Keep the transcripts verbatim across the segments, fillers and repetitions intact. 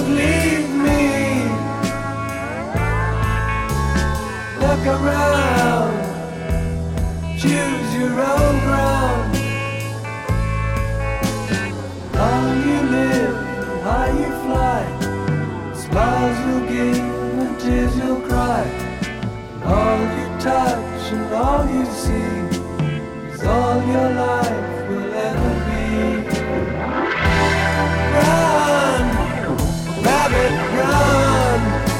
Don't leave me. Look around, choose your own ground. How you live, how you fly, smiles you'll give and tears you'll cry. All you touch and all you see is all your life will ever be. Run, rabbit, run.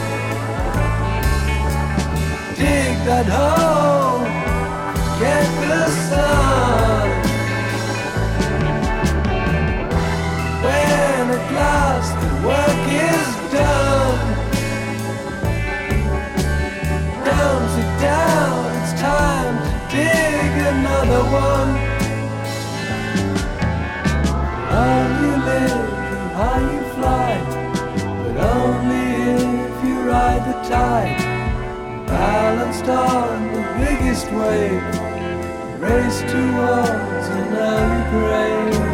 Dig that hole, get the sun. When at last the work is done, don't sit down, it's time to dig another one. How you live and how you fly, but only if you ride the tide. Balanced on the biggest wave, race towards an early grave.